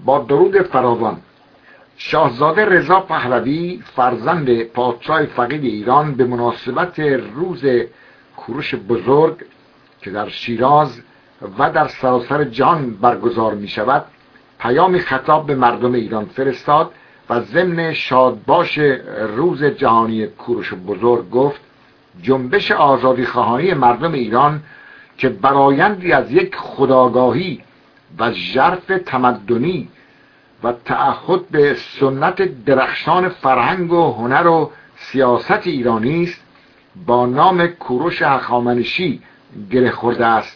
با درود فراوان. شاهزاده رضا پهلوی فرزند پادشاه فقید ایران به مناسبت روز کوروش بزرگ که در شیراز و در سراسر جهان برگزار می شود پیامی خطاب به مردم ایران فرستاد و ضمن شادباش روز جهانی کوروش بزرگ گفت: جنبش آزادی خواهانی مردم ایران که برآیندی از یک خودآگاهی و ژرف تمدنی و تعهد به سنت درخشان فرهنگ و هنر و سیاست ایرانی است، با نام کوروش هخامنشی گره خورده است.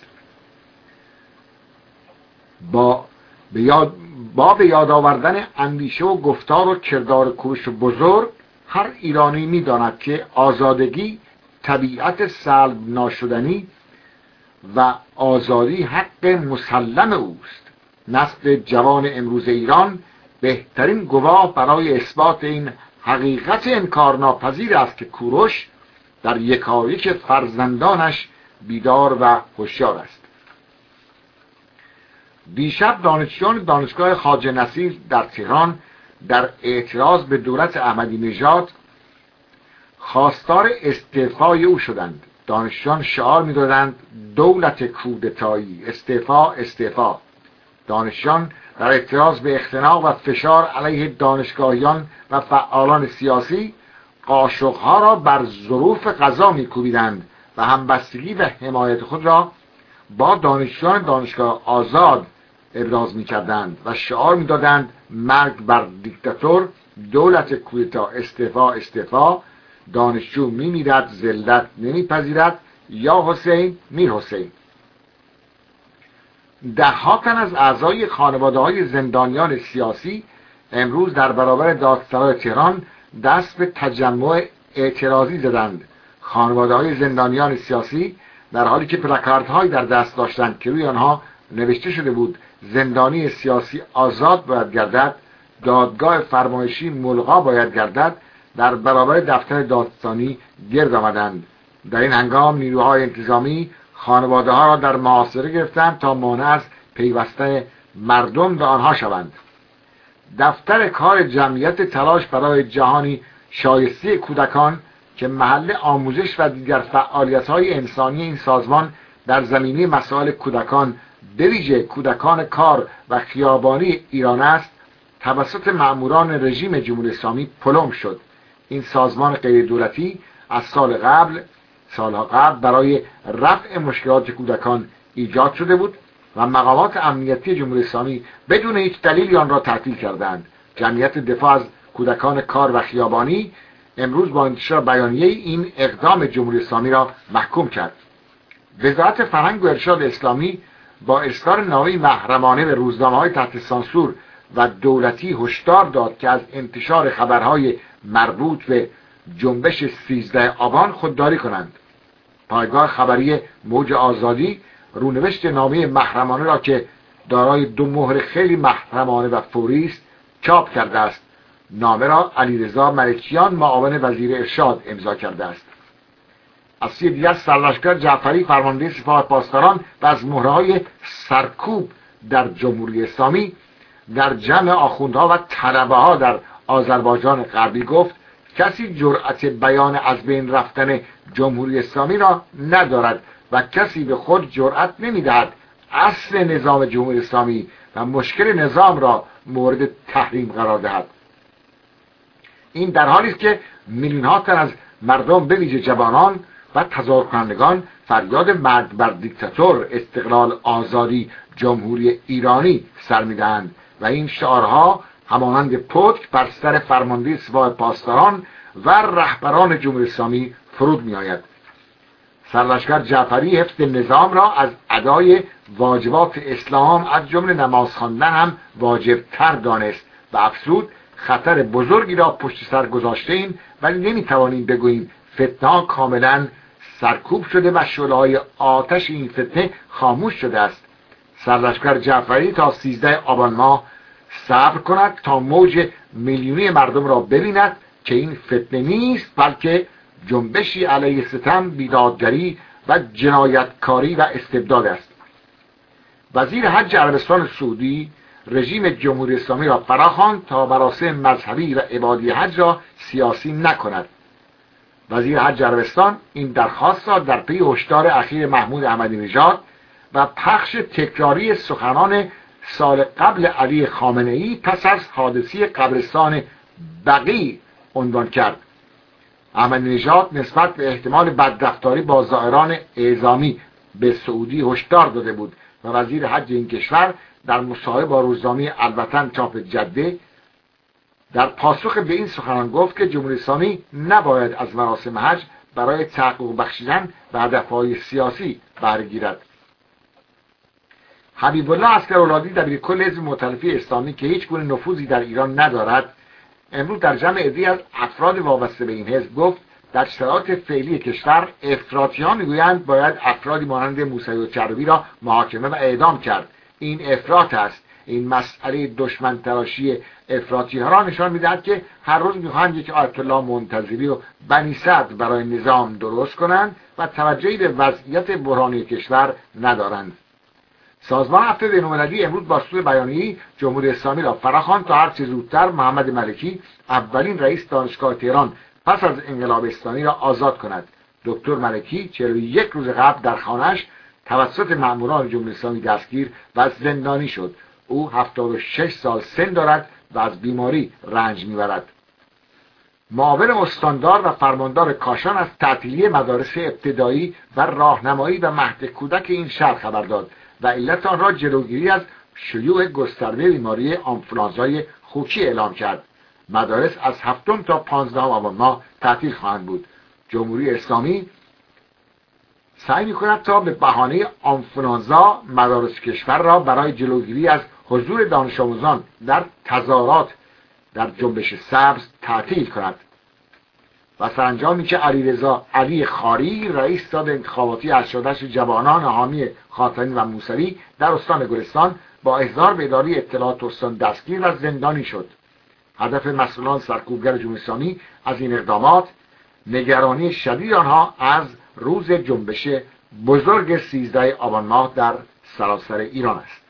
با به یاد آوردن اندیشه و گفتار و کردار کوروش بزرگ، هر ایرانی می‌داند که آزادگی طبیعت سلب ناشدنی و آزادی حق مسلم اوست. نسل جوان امروز ایران بهترین گواه برای اثبات این حقیقت انکارناپذیر است که کوروش در یکایک فرزندانش بیدار و هوشیار است. دیشب دانشجویان دانشگاه خواجه نصیر در تهران در اعتراض به دولت احمدی نژاد خواستار استعفای او شدند. دانشجویان شعار می‌دادند: دولت کودتایی، استعفا استعفا. دانشجویان در اعتراض به اختناق و فشار علیه دانشگاهیان و فعالان سیاسی قاشق‌ها را بر ظروف قضا می‌کوبیدند و همبستگی و حمایت خود را با دانشجویان دانشگاه آزاد ابراز می‌کردند و شعار می‌دادند: مرگ بر دیکتاتور، دولت کودتا، استعفا استعفا. دانشجو می‌میرد، ذلت نمی‌پذیرد. یا حسین میر حسین. ده‌ها تن از اعضای خانواده‌های زندانیان سیاسی امروز در برابر دادسرای تهران دست به تجمع اعتراضی زدند. خانواده‌های زندانیان سیاسی در حالی که پلاکاردهایی در دست داشتند که روی آنها نوشته شده بود: زندانی سیاسی آزاد باید گردد، دادگاه فرمایشی ملغا باید گردد، در برابر دفتر دادستانی گرد آمدند. در این هنگام نیروهای انتظامی خانواده‌ها را در محاصره گرفتند تا مانع از پیوستن مردم به آنها شوند. دفتر کار جمعیت تلاش برای جهانی شایسته کودکان که محل آموزش و دیگر فعالیت‌های انسانی این سازمان در زمینه مسائل کودکان، به ویژه کودکان کار و خیابانی ایران است، توسط مأموران رژیم جمهوری اسلامی پلم شد. این سازمان غیر دولتی از سالها قبل برای رفع مشکلات کودکان ایجاد شده بود و مقامات امنیتی جمهوری اسلامی بدون هیچ دلیلی آن را تعطیل کردند. جمعیت دفاع از کودکان کار و خیابانی امروز با انتشار بیانیه این اقدام جمهوری اسلامی را محکوم کرد. وزارت فرهنگ و ارشاد اسلامی با اصدار نامه محرمانه به روزنامه‌های تحت سانسور و دولتی هشدار داد که از انتشار خبرهای مربوط به جنبش 13 آبان خودداری کنند. پایگاه خبری موج آزادی رونوشت نامه محرمانه را که دارای 2 مهر خیلی محرمانه و فوری است چاپ کرده است. نامه را علیرضا ملکیان معاون وزیر ارشاد امضا کرده است. از سوی دیگر سرلشکر جعفری فرمانده سپاه پاسداران و از مهره‌های سرکوب در جمهوری اسلامی در جمع آخوندها و طلبه‌ها در آذربایجان غربی گفت: کسی جرأت بیان از بین رفتن جمهوری اسلامی را ندارد و کسی به خود جرأت نمی‌دهد اصل نظام جمهوری اسلامی و مشکل نظام را مورد تحریم قرار دهد. این در حالی است که میلیون‌ها تن از مردم به ویژه جوانان و تظاهر کنندگان فریاد مرگ بر دیکتاتور، استقلال، آزادی، جمهوری ایرانی سر می‌دهند و این شعارها همانند پتک بر سر فرمانده سپاه پاسداران و رهبران جمهوری اسلامی فرود می‌آید. سرلشکر جعفری حفظ نظام را از ادای واجبات اسلام از جمله نماز خواندن هم واجب‌تر دانست و افزود: خطر بزرگی را پشت سر گذاشته‌ایم ولی نمی‌توانیم بگوییم فتنه‌ها کاملا سرکوب شده و شعله‌های آتش این فتنه خاموش شده است. سرلشکر جعفری تا 13 آبان ماه صبر کند تا موج میلیونی مردم را ببیند که این فتنه نیست بلکه جنبشی علیه ستم، بیدادگری و جنایتکاری و استبداد است. وزیر حج عربستان سعودی رژیم جمهوری اسلامی را فراخواند تا مراسم مذهبی و عبادی حج را سیاسی نکند. وزیر حج عربستان این درخواست را در پی هشدار اخیر محمود احمدی نژاد و پخش تکراری سخنان سال قبل علی خامنه‌ای پس از حادثه قبرستان بقیع عنوان کرد. احمدی نژاد نسبت به احتمال بدرفتاری با زائران اعزامی به سعودی هشدار داده بود و وزیر حج این کشور در مصاحبه با روزنامه الوطن چاپ جده در پاسخ به این سخنان گفت که جمهوری اسلامی نباید از مراسم حج برای تحقق بخشیدن به هدفهای سیاسی بهره گیرد. حبیب الله عسکرالعادی دبیرکل حزب مؤتلفه اسلامی که هیچ گونه نفوذی در ایران ندارد، امروز در جمع عده‌ای از افراد وابسته به این حزب گفت در شرایط فعلی کشور افراطیان میگویند باید افرادی مانند موسوی چربی را محاکمه و اعدام کرد. این افراط است. این مسئله دشمن تراشی افراطی‌ها را نشان می‌دهد که هر روز می‌خواهند یک آیت الله منتظری و بنی صدر برای نظام درست کنند و توجهی به وضعیت بحرانی کشور ندارند. سازمان هفته بین‌المللی امروز با صدور بیانیه‌ای جمهوری اسلامی را فراخواند تا هرچه زودتر محمد ملکی اولین رئیس دانشگاه تهران پس از انقلاب اسلامی را آزاد کند. دکتر ملکی 41 روز قبل در خانه‌اش توسط مأموران جمهوری اسلامی دستگیر و زندانی شد. او 76 سال سن دارد و از بیماری رنج میبرد. معاون استاندار و فرماندار کاشان از تعطیلی مدارس ابتدایی و راهنمایی و مهد کودک این شهر خبر داد و علت آن را جلوگیری از شیوع گسترده بیماری آنفولانزای خوکی اعلام کرد. مدارس از 7 تا 15 آبان ماه تعطیل خواهند بود. جمهوری اسلامی سعی می‌کند تا به بهانه آنفولانزا مدارس کشور را برای جلوگیری از حضور دانش آموزان در تظاهرات در جنبش سبز تعطیل کند. و سرانجامی که علیرضا علی خاری رئیس داد انتخاباتی ارشدش جوانان حامی خاتمی و موسوی در استان گلستان با احضار به اداره اطلاعات استان دستگیر و زندانی شد. هدف مسئولان سرکوبگر جمهوری اسلامی از این اقدامات نگرانی شدید آنها از روز جنبش بزرگ 13 آبان ماه در سراسر ایران است.